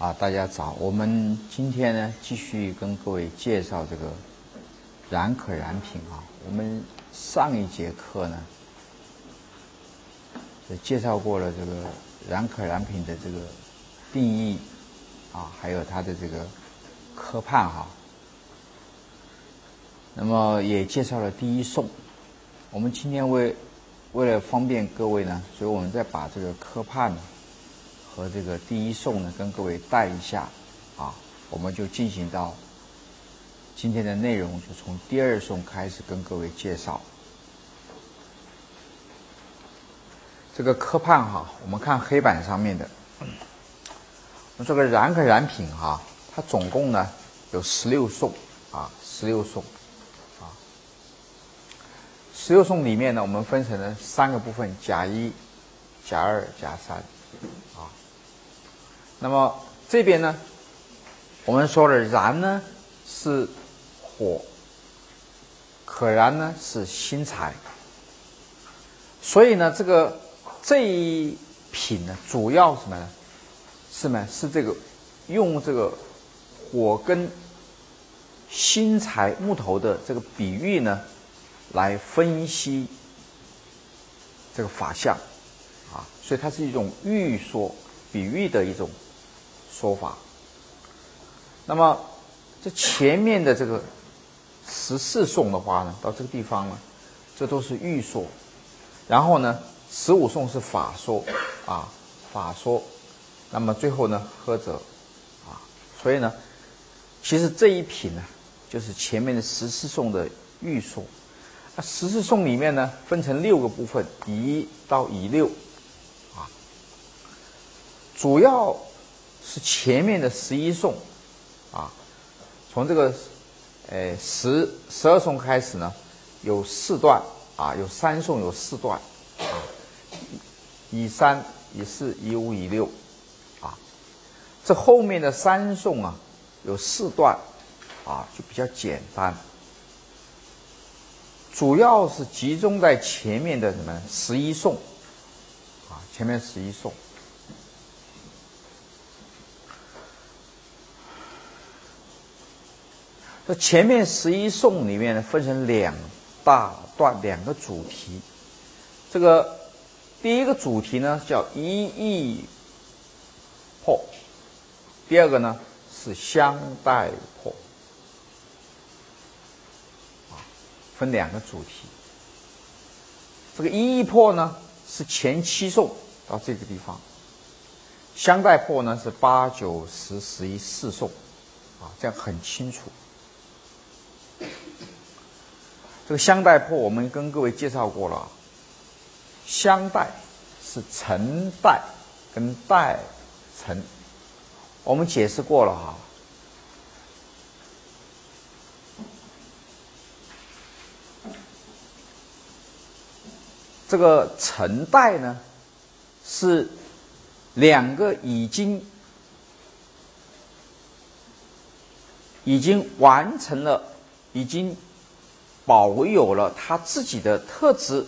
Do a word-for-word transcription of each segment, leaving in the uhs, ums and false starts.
啊，大家早！我们今天呢，继续跟各位介绍这个染可染品啊。我们上一节课呢，介绍过了这个染可染品的这个定义啊，还有它的这个科判哈。那么也介绍了第一颂。我们今天为为了方便各位呢，所以我们再把这个科判呢和这个第一颂呢跟各位带一下啊，我们就进行到今天的内容，就从第二颂开始跟各位介绍。这个科判哈，我们看黑板上面的，这个染可染品哈，它总共呢有十六颂啊，十六颂啊，十六颂里面呢，我们分成了三个部分：甲一、甲二、甲三啊。那么这边呢，我们说了燃呢是火，可燃呢是薪财，所以呢，这个这一品呢，主要什么呢？是呢是这个用这个火跟薪财木头的这个比喻呢，来分析这个法相啊，所以它是一种寓说、比喻的一种说法。那么这前面的这个十四颂的话呢，到这个地方呢，这都是寓说，然后呢，十五颂是法说啊，法说。那么最后呢，喝者啊，所以呢，其实这一品呢，就是前面的十四颂的寓说。那十四颂里面呢，分成六个部分，乙一到乙六啊，主要是前面的十一颂啊，从这个呃十十二颂开始呢，有四段啊，有三颂有四段啊，乙三、乙四、乙五、乙六啊，这后面的三颂啊，有四段啊，就比较简单，主要是集中在前面的什么十一颂啊，前面十一颂。这前面十一颂里面呢，分成两大段，两个主题。这个第一个主题呢叫一意破，第二个呢是相待破，啊，分两个主题。这个一意破呢是前七颂到这个地方，相待破呢是八九十十一四颂，啊，这样很清楚。这个相待破我们跟各位介绍过了，相待是承待跟代承，我们解释过了哈。这个承代呢，是两个已经已经完成了，已经保有了他自己的特质，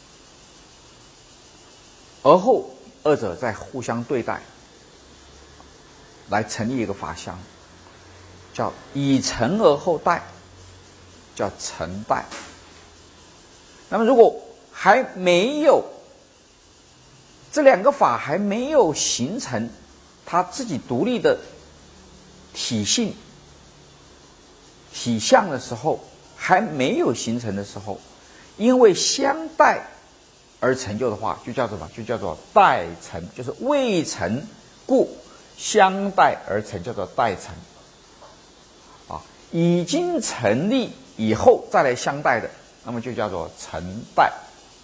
而后二者再互相对待，来成立一个法相，叫以承而后代，叫承代。那么如果还没有这两个法还没有形成他自己独立的体性体相的时候，还没有形成的时候，因为相待而成就的话，就叫做什么？就叫做代成，就是未成故相待而成，叫做代成。啊，已经成立以后再来相待的，那么就叫做承代。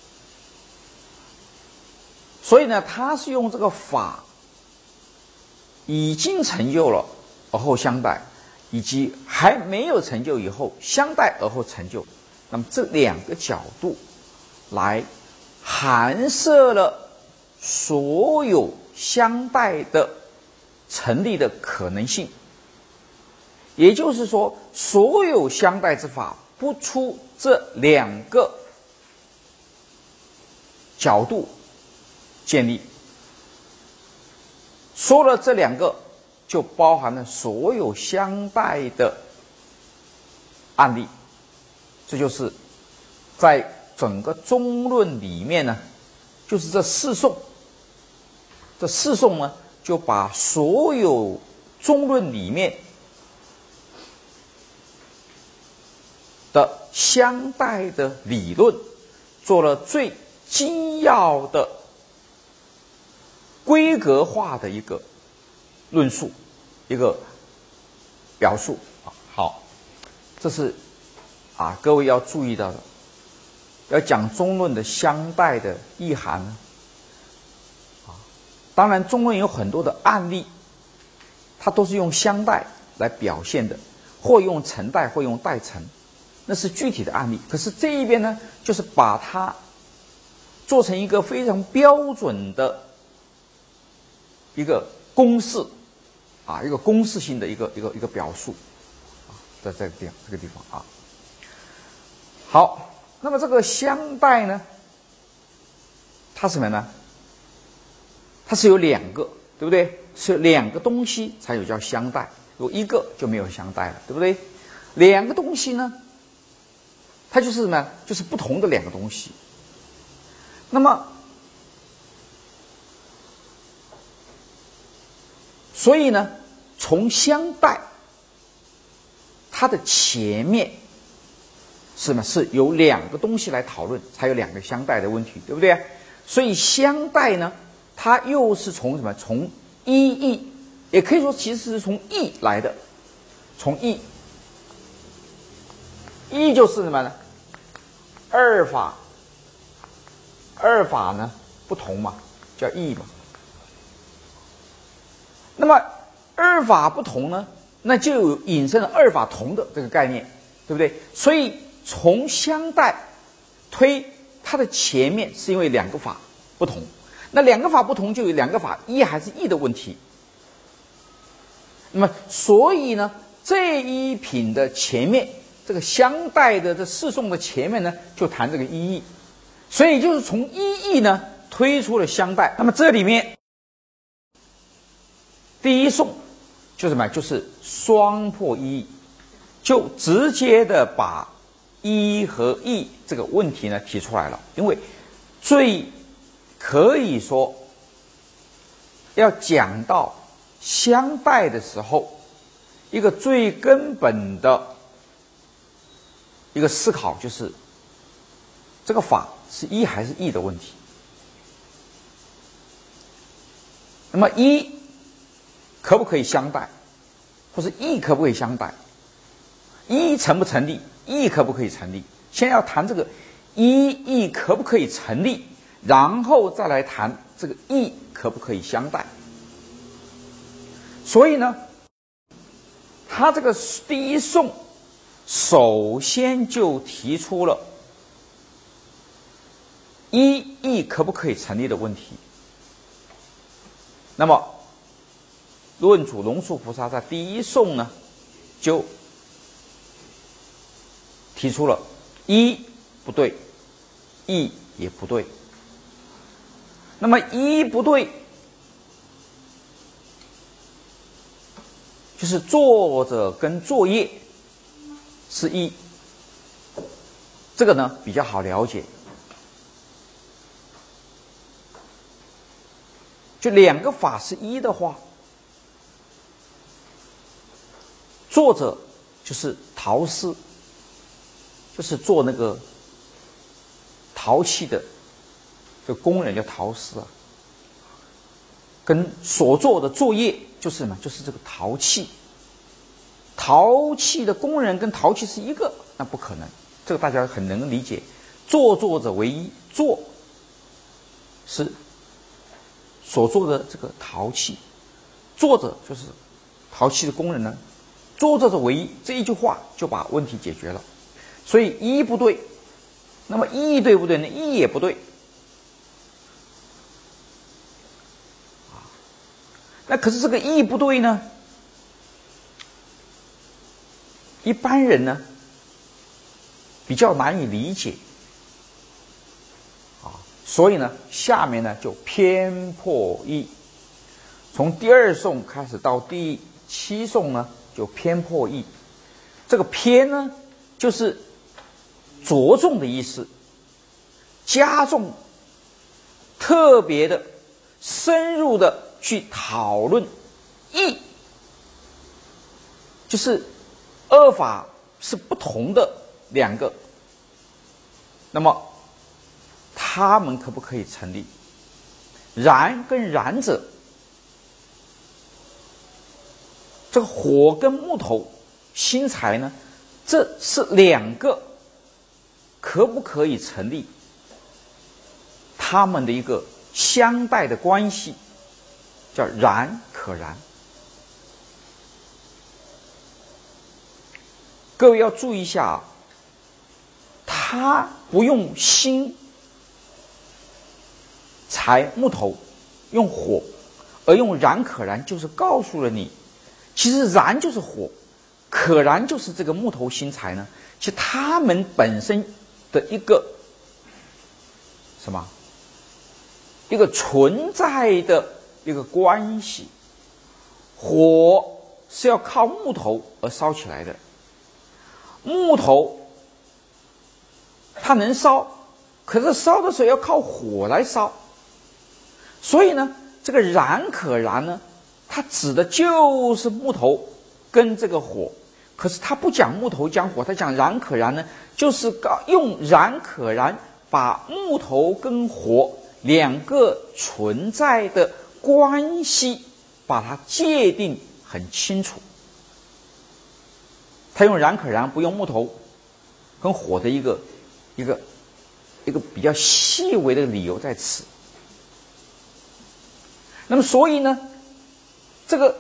所以呢，他是用这个法已经成就了而后相待，以及还没有成就以后相待而后成就，那么这两个角度来含摄了所有相待的成立的可能性。也就是说，所有相待之法不出这两个角度建立。说了这两个就包含了所有相待的案例。这就是在整个中论里面呢，就是这四颂，这四颂呢，就把所有中论里面的相待的理论做了最精要的规格化的一个论述，一个表述啊。好，这是啊各位要注意到的。要讲中论的相待的意涵呢，啊，当然中论有很多的案例，它都是用相待来表现的，或用承代，或用代承，那是具体的案例。可是这一边呢，就是把它做成一个非常标准的一个公式，啊，一个公式性的一个一个一个表述，啊，在这个地方这个地方啊。好，那么这个相待呢，它是什么呢？它是有两个，对不对？是两个东西才有叫相待，如果一个就没有相待了，对不对？两个东西呢，它就是什么？就是不同的两个东西。那么，所以呢，从相待，它的前面是什么？是有两个东西来讨论，才有两个相待的问题，对不对？所以相待呢，它又是从什么？从一义，也可以说其实是从义来的，从义。义就是什么呢？二法，二法呢不同嘛，叫义嘛。那么二法不同呢，那就有引申了二法同的这个概念，对不对？所以从相待推它的前面是因为两个法不同，那两个法不同就有两个法一还是异的问题。那么所以呢，这一品的前面这个相待的这四颂的前面呢，就谈这个一义，所以就是从一义呢推出了相待。那么这里面第一颂就是什么？就是双破一义，就直接的把一和义这个问题呢提出来了。因为最可以说要讲到相待的时候，一个最根本的一个思考就是这个法是一还是异的问题。那么一可不可以相待，或是异可不可以相待？一成不成立，异可不可以成立？先要谈这个一异可不可以成立，然后再来谈这个异可不可以相待。所以呢，他这个第一颂首先就提出了一异可不可以成立的问题。那么论主龙树菩萨在第一颂呢，就提出了一不对，异也不对。那么一不对，就是作者跟作业是一，这个呢比较好了解。就两个法是一的话，作者就是陶师，就是做那个陶器的这个工人叫陶师啊，跟所做的作业就是什么？就是这个陶器。陶器的工人跟陶器是一个，那不可能，这个大家很能理解。做作者为一，做是所做的这个陶器，作者就是陶器的工人呢，作者者为一，这一句话就把问题解决了。所以一不对，那么一对不对呢？一也不对。那可是这个一不对呢，一般人呢比较难以理解啊，所以呢下面呢就偏破一。 从第二颂开始到第七颂呢，就偏破义。这个偏呢，就是着重的意思，加重、特别的、深入的去讨论义，就是二法是不同的两个，那么他们可不可以成立？燃跟燃者，这个火跟木头薪财呢，这是两个可不可以成立？他们的一个相待的关系叫燃可燃。各位要注意一下啊，他不用薪柴木头，用火，而用燃可燃，就是告诉了你，其实燃就是火，可燃就是这个木头薪柴呢，其实它们本身的一个什么，一个存在的一个关系。火是要靠木头而烧起来的，木头它能烧，可是烧的时候要靠火来烧，所以呢，这个燃可燃呢，它指的就是木头跟这个火。可是它不讲木头讲火，它讲燃可燃呢，就是用燃可燃把木头跟火两个存在的关系把它界定很清楚。他用燃可燃，不用木头跟火的一个一个一个比较细微的理由在此。那么所以呢，这个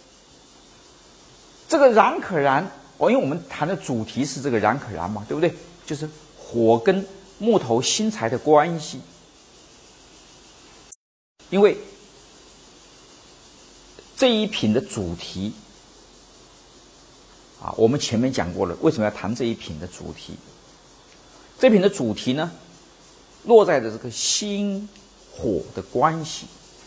这个燃可燃，哦，因为我们谈的主题是这个燃可燃嘛，对不对？就是火跟木头薪柴的关系。因为这一品的主题啊，我们前面讲过了，为什么要谈这一品的主题？这一品的主题呢，落在的这个心火的关系。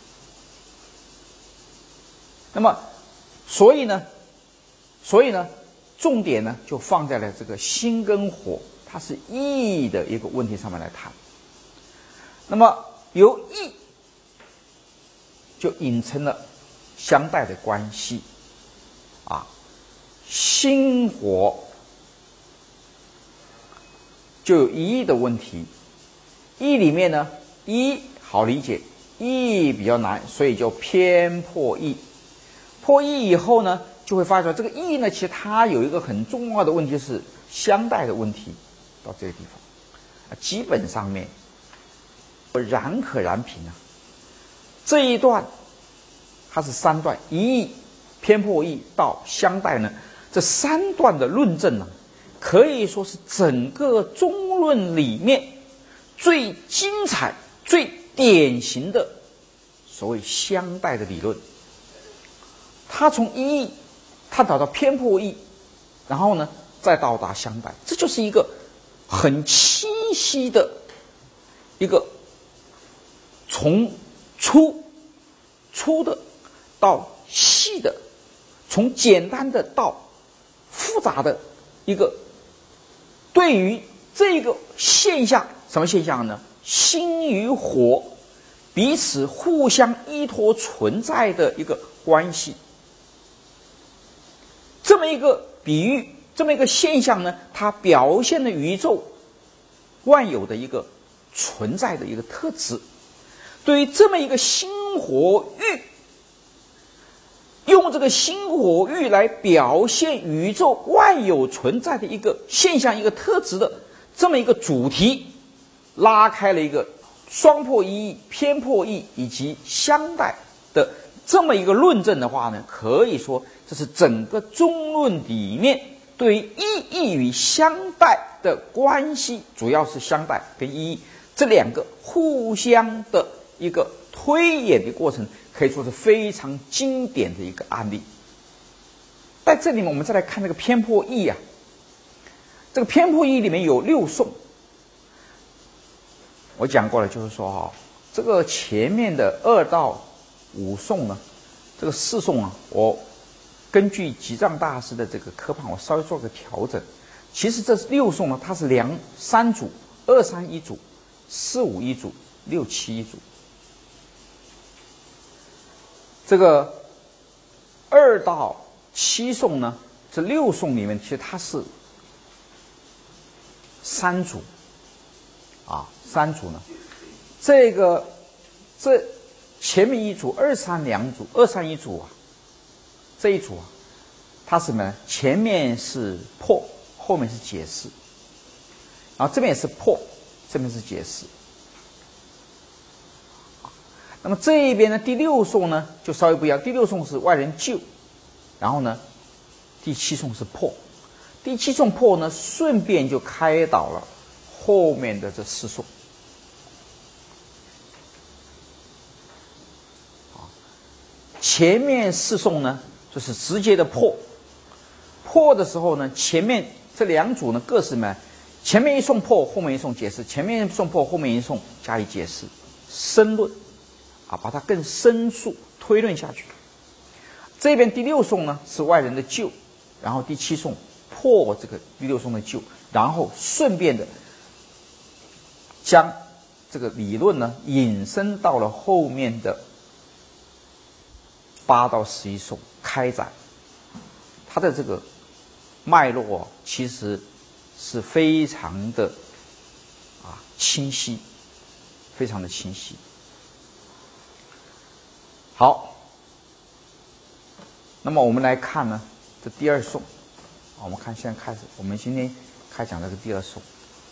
那么，所以呢，所以呢，重点呢就放在了这个心跟火，它是义的一个问题上面来谈。那么由义就引成了相待的关系啊，心火就有一义的问题。义里面呢，一好理解，义比较难，所以就偏破义。破义以后呢，就会发觉这个义呢，其实它有一个很重要的问题是相待的问题。到这个地方啊，基本上面燃可燃品啊，这一段它是三段，一义、偏破义到相待呢，这三段的论证呢，可以说是整个中论里面最精彩、最典型的所谓相待的理论。它从一义探讨到偏破义，然后呢再到达相待，这就是一个很清晰的一个从粗粗的到细的，从简单的到复杂的一个对于这个现象，什么现象呢？心与火彼此互相依托存在的一个关系。这么一个比喻，这么一个现象呢，它表现了宇宙万有的一个存在的一个特质。对于这么一个心火域，用这个心火域来表现宇宙万有存在的一个现象、一个特质的这么一个主题，拉开了一个双破一义、偏破义以及相待的这么一个论证的话呢，可以说这是整个中论里面对于一义与相待的关系，主要是相待跟一义这两个互相的一个推演的过程，可以说是非常经典的一个案例。在这里面我们再来看这个偏破义啊，这个偏破义里面有六颂，我讲过了，就是说哈、哦，这个前面的二到五颂呢， 这个四颂啊，我根据吉藏大师的这个科判，我稍微做个调整。其实这六颂呢，它是两三组，二三一组，四五一组，六七一组。这个二到七颂呢，这六颂里面其实它是三组啊，三组呢，这个这前面一组二三两组，二三一组啊，这一组啊，它是什么呢？前面是破，后面是解释，然后这边也是破，这边是解释。那么这一边呢，第六颂呢就稍微不一样，第六颂是外人救，然后呢，第七颂是破，第七颂破呢，顺便就开导了后面的这四颂。前面四颂呢，就是直接的破，破的时候呢，前面这两组呢各是什么？前面一颂破，后面一颂解释；前面一颂破，后面一颂加以解释，深论。啊，把它更深入推论下去。这边第六颂呢是外人的救，然后第七颂破这个第六颂的救，然后顺便的将这个理论呢引申到了后面的八到十一颂开展。它的这个脉络其实是非常的啊清晰，非常的清晰。好，那么我们来看呢，这第二颂，我们看现在开始，我们今天开讲这个第二颂。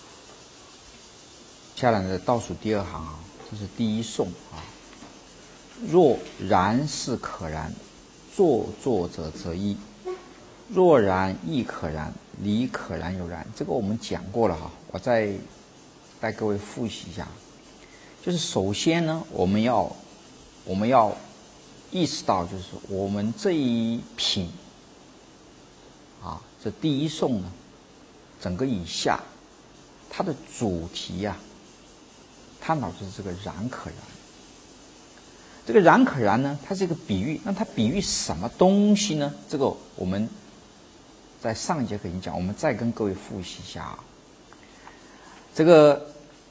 下来的倒数第二行啊，这是第一颂啊。若然是可然，作作者则一；若然亦可然，离可然有然。这个我们讲过了哈，我再带各位复习一下。就是首先呢，我们要我们要意识到，就是我们这一品啊，这第一颂呢，整个以下它的主题呀、啊，探讨就是这个然可然。这个然可然呢，它是一个比喻，那它比喻什么东西呢？这个我们在上一节课已经讲，我们再跟各位复习一下啊。这个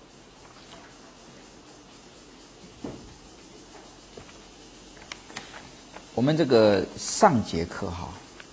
我们这个上节课哈，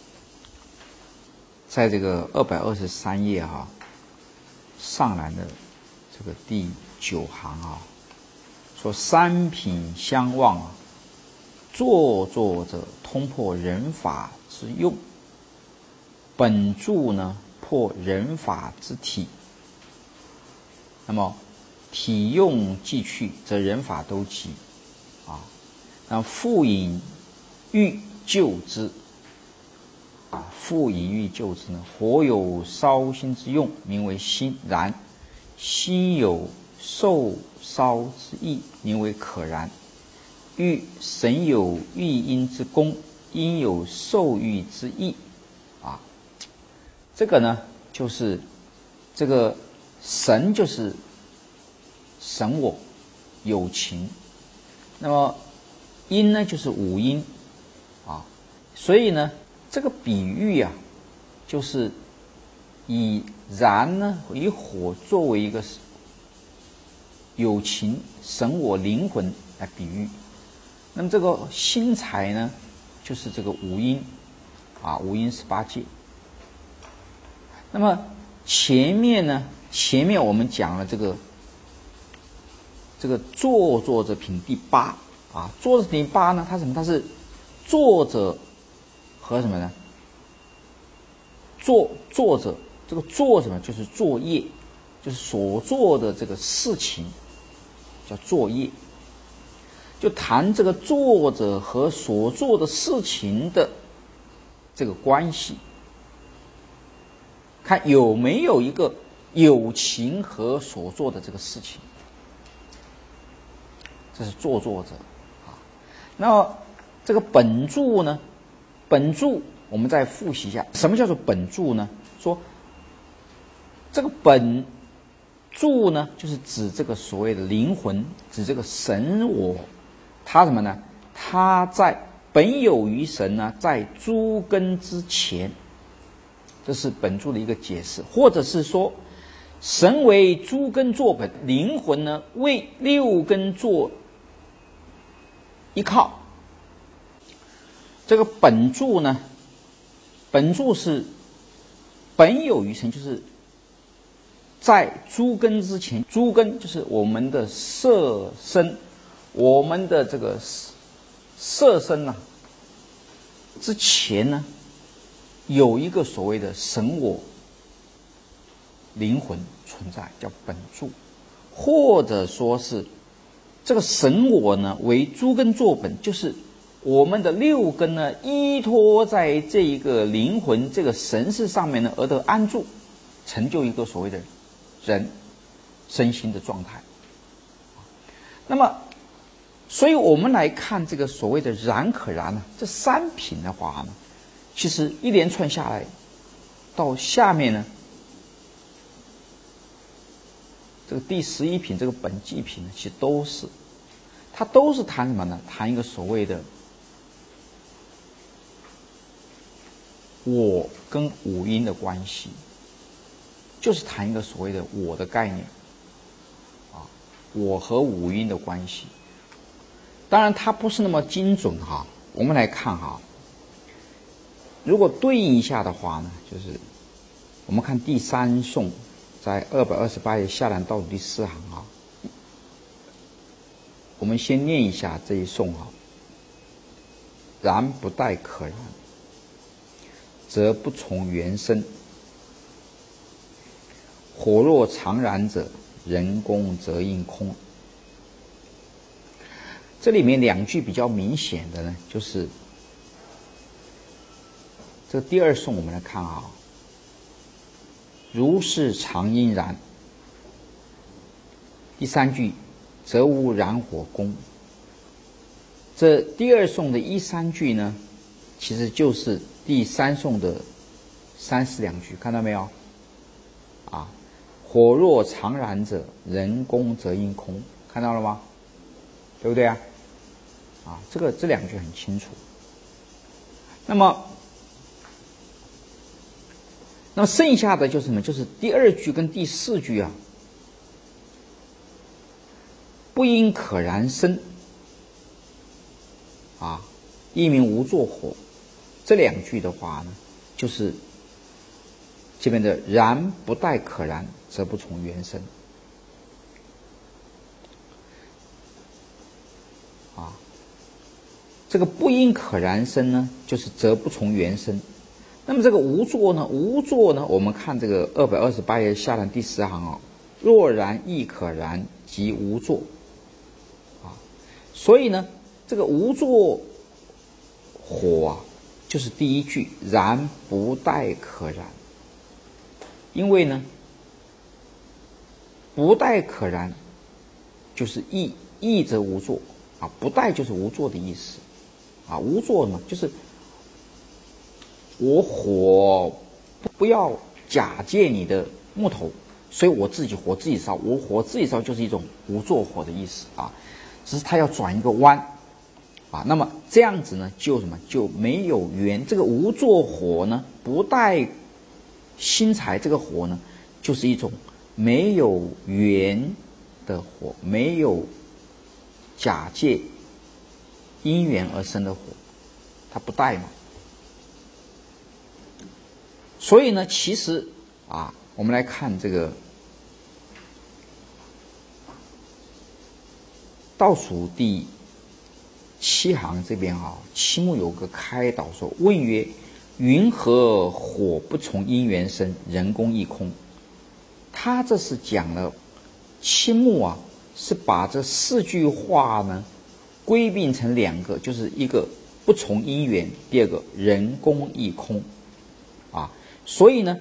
在这个二百二十三页哈，上来的这个第九行啊，说三品相望啊，作作者通破人法之用，本著呢破人法之体。那么体用既去，则人法都极啊。那复引欲救之啊，复引欲救之呢？火有烧心之用，名为心然；心有受烧之意，名为可然。欲神有欲因之功，因有受欲之意啊。这个呢，就是这个神就是神我有情，那么因呢就是五阴。啊，所以呢，这个比喻啊，就是以燃呢，以火作为一个有情神我灵魂来比喻。那么这个心财呢，就是这个五阴啊，五阴十八界。那么前面呢，前面我们讲了这个这个作作者品第八啊，作作者品第八呢，它什么？它是作者和什么呢？作作者，这个做什么？就是作业，就是所做的这个事情，叫作业。就谈这个作者和所做的事情的这个关系，看有没有一个有情和所做的这个事情，这是作作者啊。那么这个本著呢？本著我们再复习一下，什么叫做本著呢？说这个本著呢，就是指这个所谓的灵魂，指这个神我，他什么呢？他在本有余神呢，在诸根之前，这是本注的一个解释，或者是说，神为诸根作本，灵魂呢为六根做依靠。这个本注呢，本注是本有余神，就是在诸根之前，诸根就是我们的色身，我们的这个色身呢、啊、之前呢，有一个所谓的神我灵魂存在，叫本注，或者说是这个神我呢为诸根作本，就是我们的六根呢依托在这一个灵魂这个神识上面呢而得安住，成就一个所谓的人身心的状态。那么所以我们来看这个所谓的然可然呢，这三品的话呢，其实一连串下来到下面呢，这个第十一品这个本纪品呢，其实都是它都是谈什么呢？谈一个所谓的我跟五阴的关系，就是谈一个所谓的我的概念啊，我和五阴的关系。当然它不是那么精准哈，我们来看哈，如果对应一下的话呢，就是我们看第三颂，在二百二十八页下栏倒数第四行啊，我们先念一下这一颂啊。然不待可然，则不从原生。火若常燃者，人工则应空。这里面两句比较明显的呢，就是这第二颂我们来看啊，如是常应燃。第三句，则无燃火功。这第二颂的一三句呢，其实就是第三颂的三四两句，看到没有？啊，火若常燃者，人工则应空，看到了吗？对不对啊？啊，这个这两句很清楚。那么，那么剩下的就是什么？就是第二句跟第四句啊，不因可燃生，啊，一名无作火。这两句的话呢，就是这边的燃不待可燃，则不从原生。啊，这个不因可燃生呢，就是则不从原生。那么这个无作呢，无作呢，我们看这个二百二十八页下栏第十行啊，若然亦可燃，即无作。啊，所以呢，这个无作火啊，就是第一句燃不待可燃。因为呢，不待可燃就是亦亦则无作啊，不待就是无作的意思啊，无作嘛，就是我火不要假借你的木头，所以我自己火自己烧，我火自己烧就是一种无作火的意思啊，只是它要转一个弯啊，那么这样子呢，就什么就没有缘。这个无作火呢，不待心财，这个火呢，就是一种没有缘的火，没有假借因缘而生的火，它不待嘛。所以呢，其实啊，我们来看这个倒数第七行这边啊，七目有个开导说：问曰，云何火不从因缘生，人工亦空？他这是讲了七目啊，是把这四句话呢归并成两个，就是一个不从因缘，第二个人工亦空啊。所以呢，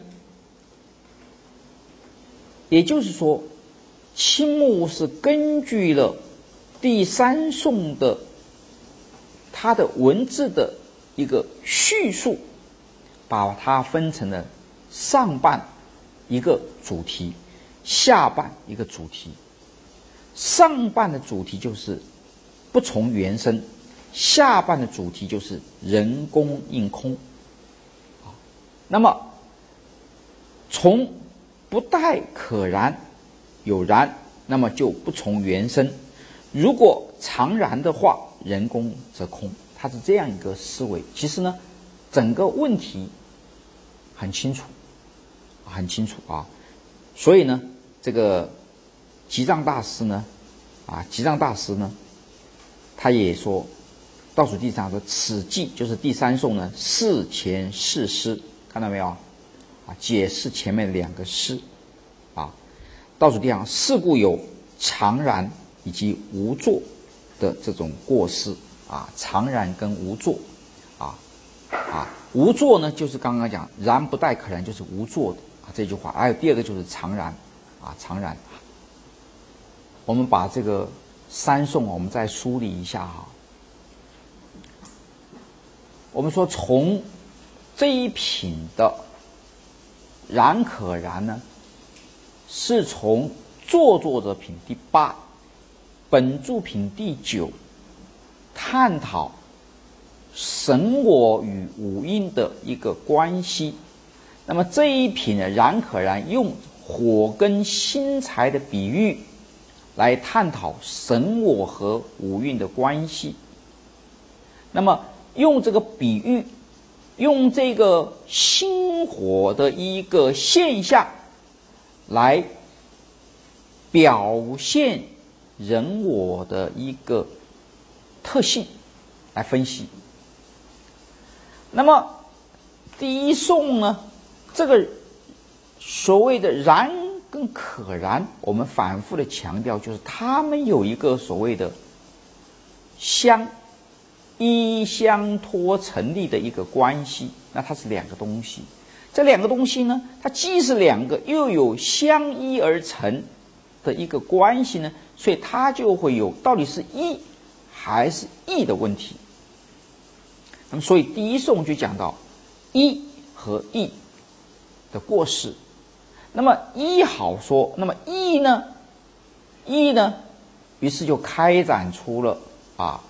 也就是说，七目是根据了第三颂的它的文字的一个叙述，把它分成了上半一个主题，下半一个主题。上半的主题就是不从原生， 下半的主题就是人工应空。那么从不待可燃有燃，那么就不从缘生。如果常燃的话，人工则空。它是这样一个思维。其实呢，整个问题很清楚，很清楚啊。所以呢，这个吉藏大师呢，啊，吉藏大师呢，他也说，倒数第三说，此记就是第三颂呢，事前事诗，看到没有啊？解释前面两个诗啊。倒数第二，是故有常燃以及无作的这种过失啊，常燃跟无作啊啊，无作呢就是刚刚讲燃不待可燃，就是无作的啊这句话。还有第二个就是常燃啊，常燃。我们把这个三颂我们再梳理一下哈。我们说从这一品的燃可燃呢，是从作作者品第八，本著品第九，探讨神我与五阴的一个关系。那么这一品呢，燃可燃用火跟薪柴的比喻来探讨神我和五蕴的关系。那么用这个比喻，用这个星火的一个现象来表现人我的一个特性来分析。那么第一颂呢，这个所谓的燃跟可燃，我们反复的强调，就是他们有一个所谓的相依相托成立的一个关系。那它是两个东西，这两个东西呢，它既是两个，又有相依而成的一个关系呢，所以它就会有到底是一还是异的问题。那么所以第一颂就讲到一和异的过失。那么一好说，那么异呢？异呢？于是就开展出了啊，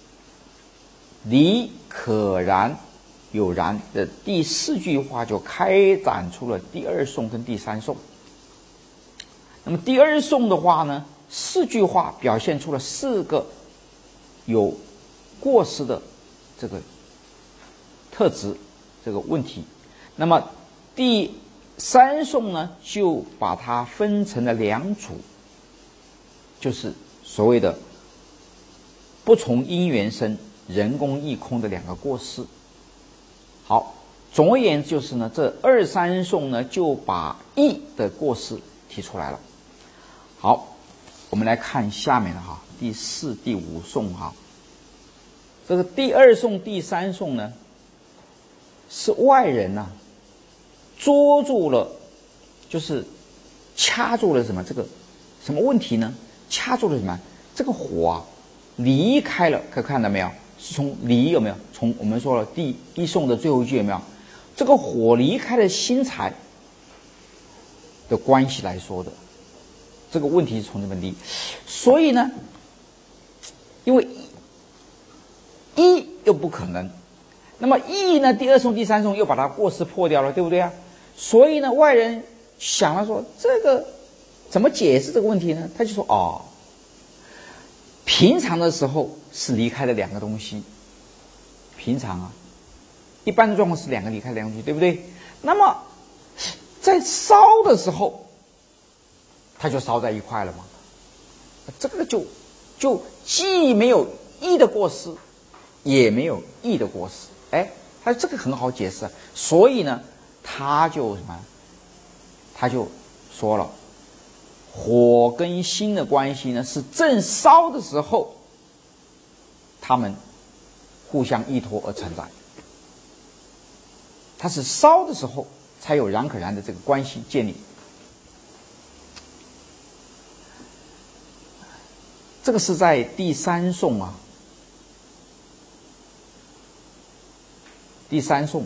离可燃有燃的第四句话，就开展出了第二颂跟第三颂。那么第二颂的话呢，四句话表现出了四个有过失的这个特质，这个问题。那么第三颂呢，就把它分成了两组，就是所谓的不从因缘生，人工亦空的两个过失。好，总而言之就是呢，这二三颂呢就把义的过失提出来了。好，我们来看下面的哈，第四、第五颂哈。这个第二颂、第三颂呢，是外人呐、啊、捉住了，就是掐住了什么这个什么问题呢？掐住了什么？这个火啊离开了，可看到没有？是从离有没有？从我们说了第一颂的最后一句有没有？这个火离开了薪柴的关系来说的，这个问题是从这边离。所以呢，因为一又不可能，那么义呢，第二颂、第三颂又把它过失破掉了，对不对啊？所以呢，外人想了说，这个怎么解释这个问题呢？他就说哦，平常的时候是离开了两个东西，平常啊，一般的状况是两个离开两个东西，对不对？那么在烧的时候，它就烧在一块了嘛，这个就就既没有义的过失，也没有义的过失。哎，他这个很好解释，所以呢，他就什么？他就说了，火跟心的关系呢，是正烧的时候，他们互相依托而存在。它是烧的时候才有燃可燃的这个关系建立。这个是在第三颂啊。第三颂，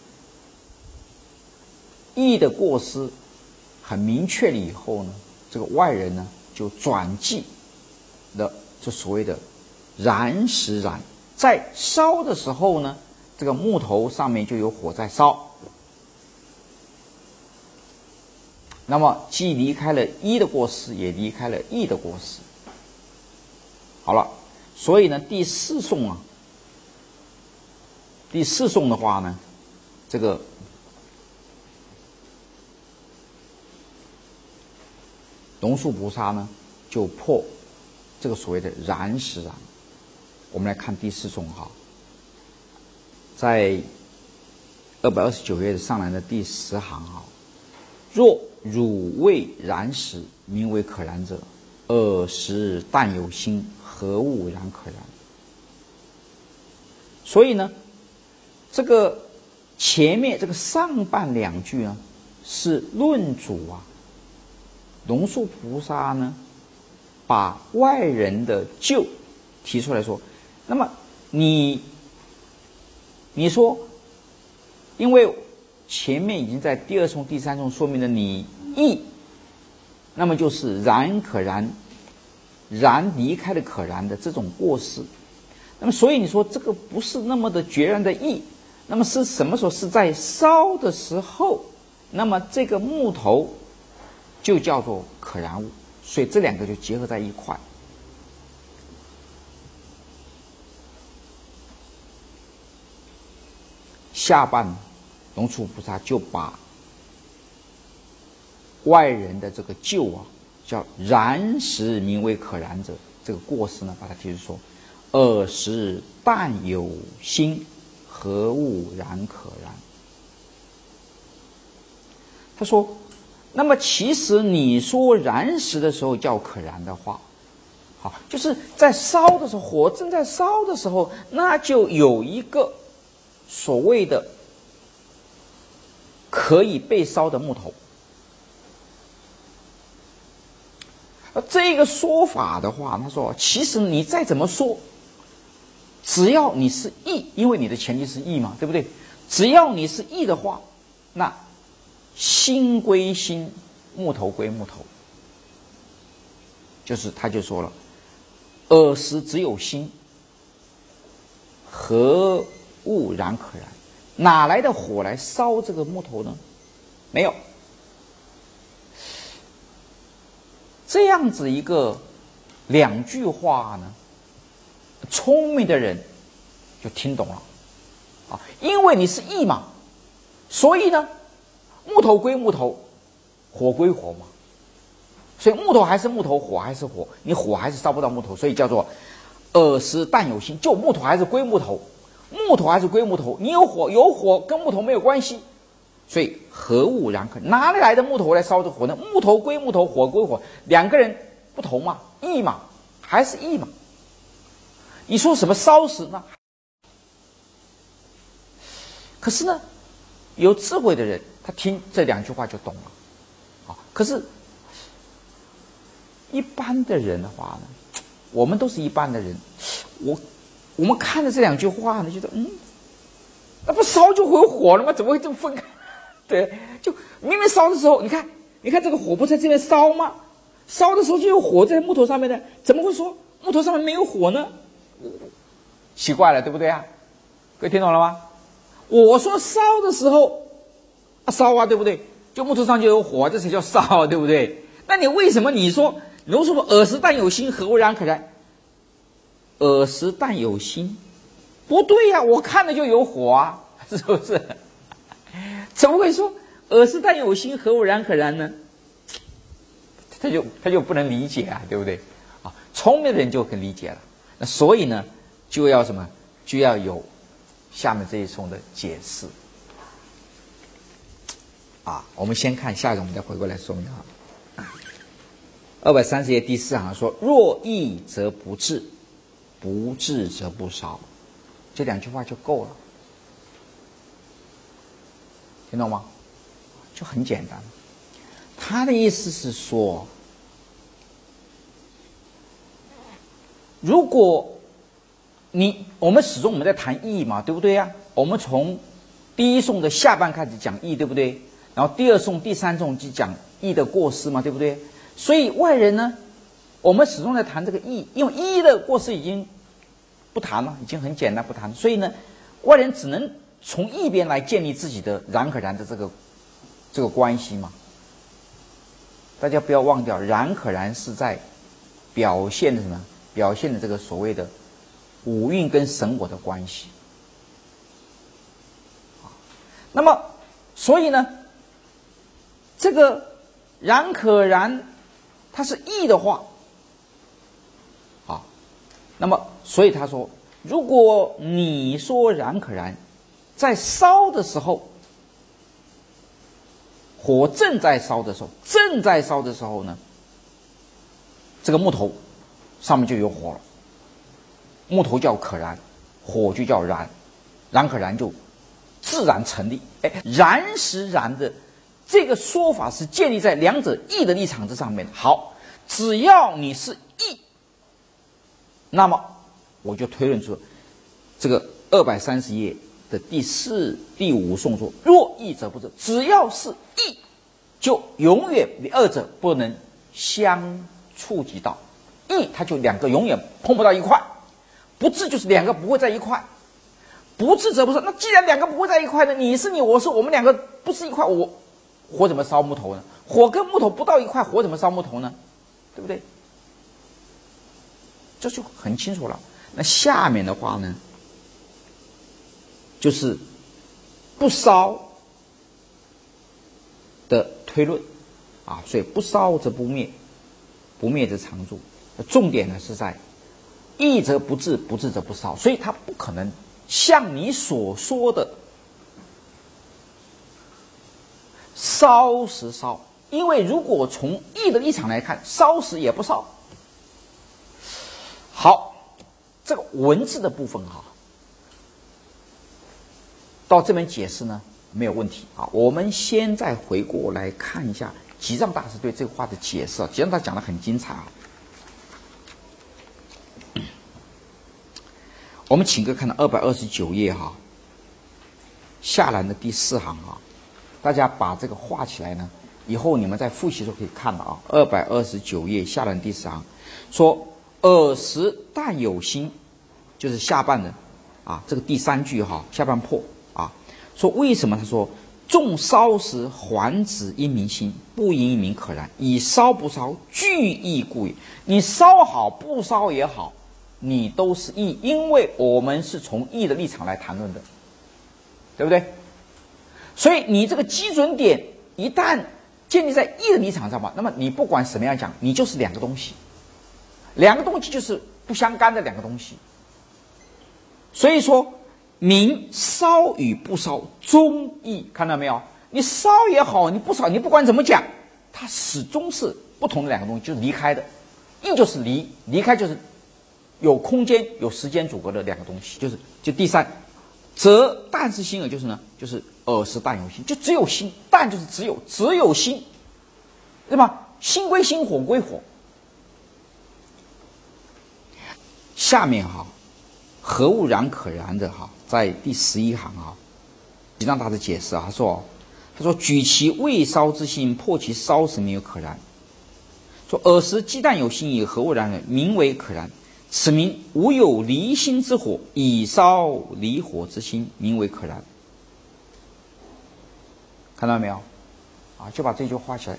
义的过失很明确了以后呢，这个外人呢就转记了这所谓的燃时燃， 在烧的时候呢，这个木头上面就有火在烧，那么既离开了一的过失，也离开了义的过失。好了，所以呢，第四颂啊，第四颂的话呢，这个龙树菩萨呢，就破这个所谓的燃实燃。我们来看第四颂哈，在二百二十九页上来的第十行哈，若汝谓燃实，名为可燃者，尔时但有心，何物然可燃？所以呢，这个前面这个上半两句呢，是论主啊，龙树菩萨呢，把外人的咎提出来说，那么你你说，因为前面已经在第二颂、第三颂说明了你义，那么就是燃可燃，燃离开了可燃的这种过失。那么所以你说这个不是那么的决然的义，那么是什么时候？是在烧的时候，那么这个木头就叫做可燃物，所以这两个就结合在一块。下半龙树菩萨就把外人的这个咎啊，叫燃实名为可燃者，这个过失呢，把它提出说，尔时但有心，何物然可燃？他说，那么其实你说燃实的时候叫可燃的话，好，就是在烧的时候，火正在烧的时候，那就有一个所谓的可以被烧的木头。而这个说法的话，他说，其实你再怎么说，只要你是义，因为你的前提是义嘛，对不对？只要你是义的话，那心归心，木头归木头，就是他就说了，尔时只有心，何物然可燃？哪来的火来烧这个木头呢？没有。这样子一个两句话呢，聪明的人就听懂了啊，因为你是义嘛，所以呢，木头归木头，火归火嘛，所以木头还是木头，火还是火，你火还是烧不到木头，所以叫做尔时但有心，就木头还是归木头，木头还是归木头，你有火有火跟木头没有关系，所以何物然可？哪里来的木头来烧这火呢？木头归木头，火归火，两个人不同嘛，义嘛，还是义嘛。你说什么烧死呢？可是呢，有智慧的人，他听这两句话就懂了啊。可是，一般的人的话呢，我们都是一般的人，我我们看着这两句话呢，觉得嗯，那不烧就会有火了吗？怎么会这么分开？对，就明明烧的时候，你看，你看这个火不在这边烧吗？烧的时候就有火在木头上面的，怎么会说木头上面没有火呢？奇怪了，对不对啊？各位听懂了吗？我说烧的时候啊，烧啊，对不对？就木头上就有火，这才叫烧啊，对不对？那你为什么你说龙树说尔时但有心，何物然可燃？尔时但有心，不对呀、啊，我看了就有火啊，是不是？怎么会说尔时但有心，何物然可燃呢？他就他就不能理解啊，对不对？啊，聪明的人就可以理解了。那所以呢，就要什么？就要有下面这一颂的解释。啊，我们先看下一个，我们再回过来说明啊。二百三十页第四行说：“若义则不治，不治则不烧。”这两句话就够了。听懂吗？就很简单。他的意思是说，如果你我们始终我们在谈义嘛，对不对呀、啊？我们从第一颂的下半开始讲义，对不对？然后第二颂、第三颂就讲义的过失嘛，对不对？所以外人呢，我们始终在谈这个义，因为义的过失已经不谈了，已经很简单，不谈。所以呢，外人只能从一边来建立自己的然可然的这个这个关系嘛。大家不要忘掉，然可然是在表现的什么？表现的这个所谓的五蕴跟神我的关系。那么，所以呢，这个然可然，它是义的话，啊，那么所以他说，如果你说然可然，在烧的时候，火正在烧的时候，正在烧的时候呢，这个木头上面就有火了，木头叫可燃，火就叫燃，然可燃就自然成立。哎，燃时燃的这个说法是建立在两者义的立场之上面。好，只要你是义，那么我就推论出这个二百三十页的第四、第五颂说：若义则不治。只要是义，就永远二者不能相触及到。义它就两个永远碰不到一块，不治就是两个不会在一块。不治则不是。那既然两个不会在一块呢，你是你，我是我们两个不是一块，我火怎么烧木头呢？火跟木头不到一块，火怎么烧木头呢？对不对？这就很清楚了。那下面的话呢，就是不烧的推论啊，所以不烧则不灭，不灭则常住。重点呢是在义则不治，不治则不烧，所以它不可能像你所说的烧时烧，因为如果从义的立场来看，烧时也不烧。好，这个文字的部分哈，到这边解释呢没有问题啊。我们先再回过来看一下吉藏大师对这个话的解释啊，吉藏大师讲得很精彩啊。我们请各位看到二百二十九页哈，下栏的第四行啊，大家把这个画起来呢，以后你们在复习的时候可以看到啊。二百二十九页下栏第四行说：尔时但有心，就是下半的啊，这个第三句哈，下半破啊，说为什么？他说：众烧时还止因明心，不因一名可燃，以烧不烧俱义故也。你烧好不烧也好，你都是义，因为我们是从义的立场来谈论的，对不对？所以你这个基准点一旦建立在义的立场上嘛，那么你不管什么样讲，你就是两个东西，两个东西就是不相干的两个东西。所以说明烧与不烧终义，看到没有？你烧也好，你不烧，你不管怎么讲，它始终是不同的两个东西，就是离开的。义就是离，离开就是有空间有时间阻隔的两个东西，就是就第三，则但是心耳就是呢，就是尔时但有心，就只有心，但就是只有只有心，对吧？心归心，火归火。下面哈，何物然可燃的哈，在第十一行啊，吉藏大师解释啊，他说他说举其未烧之心，破其烧时名为可燃。说尔时鸡蛋有心以何物然，名为可燃。此名无有离心之火，以烧离火之心，名为可燃。看到没有？啊，就把这句画起来。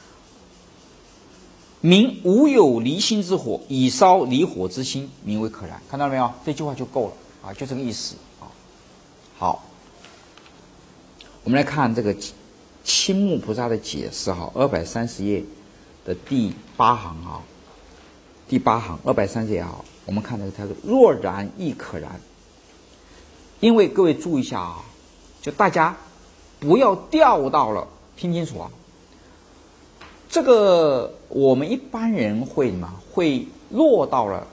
名无有离心之火，以烧离火之心，名为可燃。看到没有？这句话就够了啊，就这个意思啊。好，我们来看这个青木菩萨的解释哈，二百三十页的第八行啊。第八行二百三十页啊，我们看这个他说若然亦可燃。因为各位注意一下啊，就大家不要掉到了，听清楚啊，这个我们一般人会什么？会落到了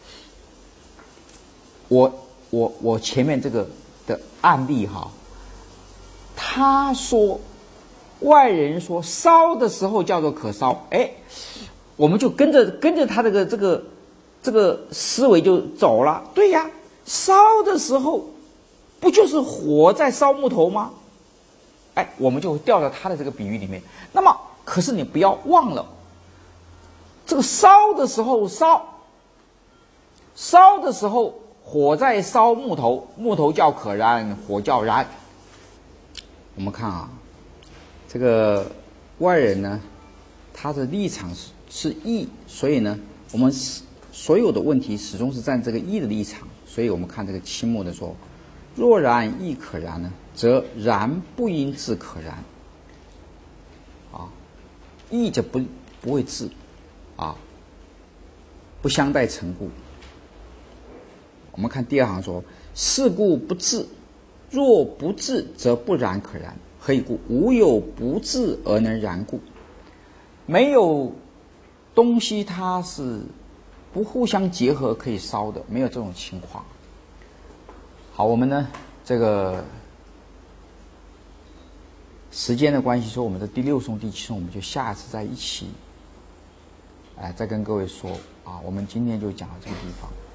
我我我前面这个的案例哈，他说外人说烧的时候叫做可烧，哎。我们就跟着跟着他这个这个这个思维就走了。对呀，烧的时候不就是火在烧木头吗？哎，我们就掉到他的这个比喻里面。那么，可是你不要忘了，这个烧的时候烧，烧的时候火在烧木头，木头叫可燃，火叫燃。我们看啊，这个外人呢，他的立场是是义，所以呢，我们所有的问题始终是站这个义的立场。所以我们看这个期末的说，若然亦可燃呢，则燃不应自可燃。啊，义就不不会自，啊，不相待成故。我们看第二行说，是故不自，若不自，则不燃可燃。何以故？无有不自而能燃故。没有东西它是不互相结合可以烧的，没有这种情况。好，我们呢这个时间的关系，说我们的第六颂、第七颂，我们就下次在一起，哎，再跟各位说啊。我们今天就讲到这个地方。